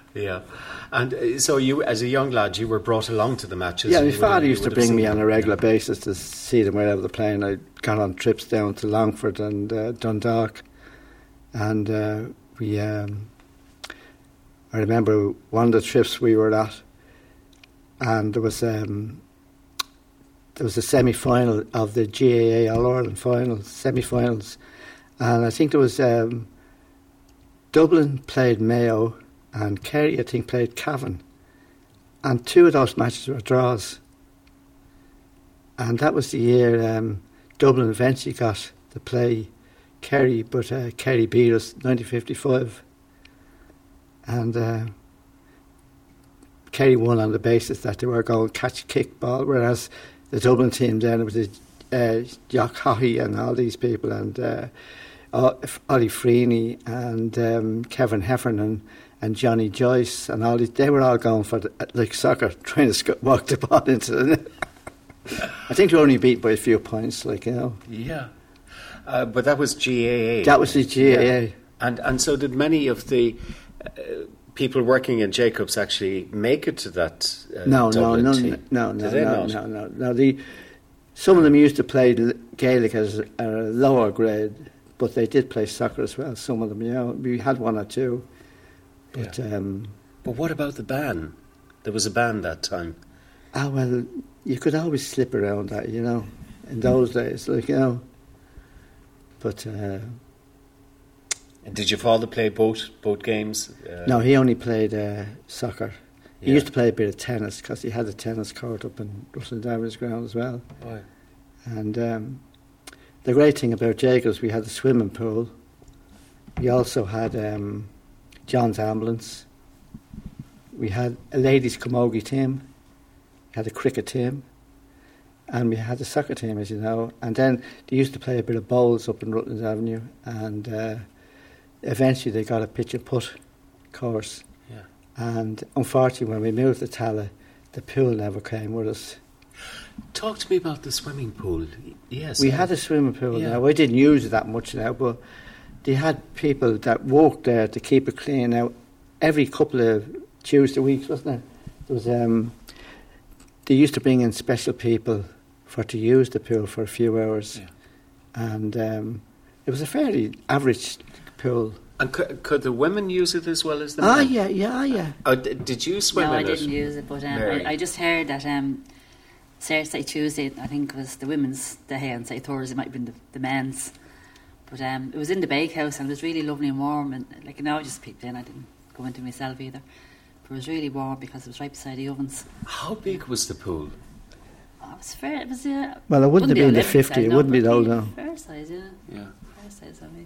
Yeah. And so you, as a young lad, you were brought along to the matches? Yeah, my father used to bring me on a regular basis to see them wherever they're playing. I got on trips down to Longford and Dundalk. And I remember one of the trips we were at, and there was a semi-final of the GAA All-Ireland finals, semi-finals. And I think there was Dublin played Mayo and Kerry, I think, played Cavan. And two of those matches were draws. And that was the year Dublin eventually got to play Kerry, but Kerry beat us 1955. And Kerry won on the basis that they were going to catch a kick ball, whereas the Dublin team then, it was Jock Haughey and all these people, and Ollie Freeney and Kevin Heffernan and Johnny Joyce and all these, they were all going for like soccer, trying to walk the ball into the net. I think they were only beat by a few points, like, you know. Yeah. But that was GAA. That was the GAA. Yeah. And so did many of the people working in Jacobs actually make it to that Dublin team? No. Some of them used to play Gaelic as a lower grade, but they did play soccer as well, some of them, you know. We had one or two. But, but what about the ban? There was a ban that time. Well, you could always slip around that, you know, in those days, like, you know. But did your father play both games? No, he only played soccer. He Yeah. used to play a bit of tennis because he had a tennis court up in Russell Davies ground as well. Right. And the great thing about Jacobs, we had a swimming pool. We also had John's Ambulance. We had a ladies' camogie team. We had a cricket team. And we had a soccer team, as you know. And then they used to play a bit of bowls up in Rutland Avenue. And eventually they got a pitch and putt course. Yeah. And unfortunately, when we moved to Tallaght, the pool never came with us. Talk to me about the swimming pool. Yes. We had a swimming pool Yeah. now. I didn't use it that much now, but they had people that worked there to keep it clean. Now, every couple of Tuesday weeks, wasn't it? There was they used to bring in special people to use the pool for a few hours. Yeah. And it was a fairly average pool. And could the women use it as well as the men? Yeah. Oh, did you swim No, in I it? didn't use it, but I just heard that Thursday, Tuesday, I think was the women's day, and say Thursday might have been the men's. But it was in the bakehouse and it was really lovely and warm, and like, you know, I just peeked in. I didn't go into myself either. But it was really warm because it was right beside the ovens. How big was the pool? Oh, it was fair. It was well, it wouldn't have been the Olympic 50. size, It no, wouldn't be but old now. fair size, yeah. Yeah. Fair size, I mean.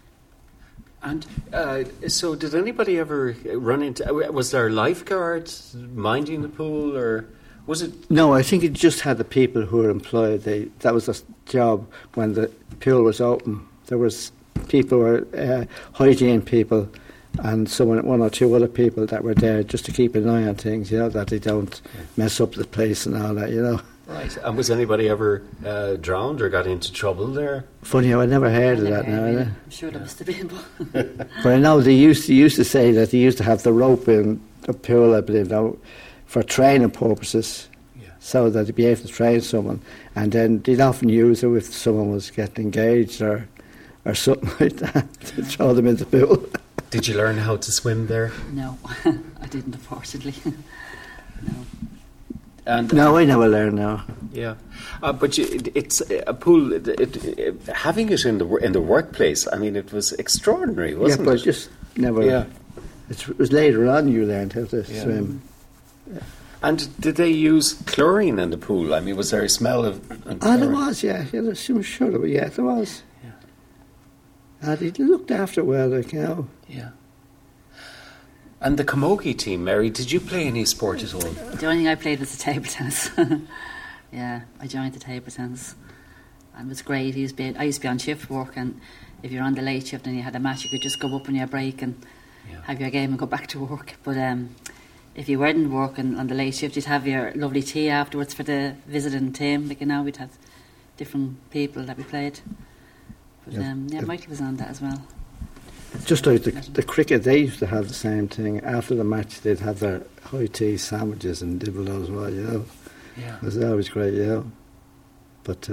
And so did anybody ever run into... Was there lifeguards minding the pool, or was it... No, I think it just had the people who were employed. That was a job when the pool was open. There was people who were hygiene people and one or two other people that were there just to keep an eye on things, you know, that they don't mess up the place and all that, you know. Right. And was anybody ever drowned or got into trouble there? Funny how I never heard of that now. I'm sure there must have been. But I know they used to say that they used to have the rope in the pool, I believe, now, for training purposes, so that they'd be able to train someone. And then they'd often use it if someone was getting engaged or something like that, to throw them in the pool. Did you learn how to swim there? No, I didn't, unfortunately. No. And, no, I never learned now. Yeah, but it's a pool. Having it in the workplace, I mean, it was extraordinary, wasn't it? Yeah, but just never. Yeah. It was later on you learned how to swim. Yeah. And did they use chlorine in the pool? I mean, was there a smell of? There was, yeah. I'm sure there was. Yeah, there was. Yeah. And they looked after it well, like, you know. Yeah. And the camogie team, Mary, did you play any sport at all? The only thing I played was the table tennis. Yeah, I joined the table tennis. And it was great. I used to be on shift work, and if you're on the late shift and you had a match, you could just go up on your break and have your game and go back to work. But if you weren't working on the late shift, you'd have your lovely tea afterwards for the visiting team. Like, you know, we'd have different people that we played. But Michael was on that as well. Just like the cricket, they used to have the same thing. After the match, they'd have their high tea sandwiches and dibble as well, you know. Yeah. It was always great, you know. But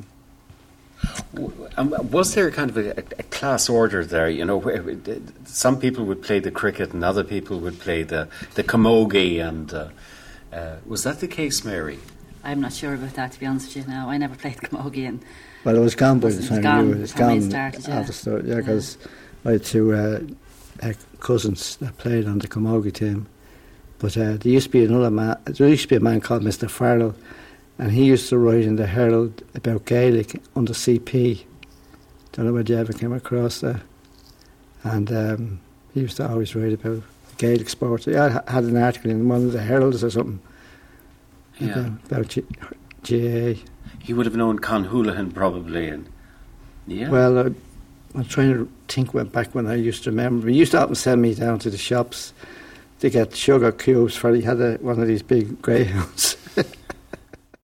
was there kind of a class order there? You know, where some people would play the cricket and other people would play the camogie, and was that the case, Mary? I'm not sure about that, to be honest with you now. I never played camogie. And well, it was gone by the It's time gone you were. It's from when gone it started, yeah. at the start, yeah, because I had two cousins that played on the camogie team. But there used to be another man. There used to be a man called Mr. Farrell, and he used to write in the Herald about Gaelic under CP. Don't know whether you ever came across that. And he used to always write about Gaelic sports. I had an article in one of the Heralds or something about GAA. He would have known Con Houlihan probably, and yeah. Well, I'm trying to think back when I used to remember. He used to often send me down to the shops to get sugar cubes for he had one of these big greyhounds.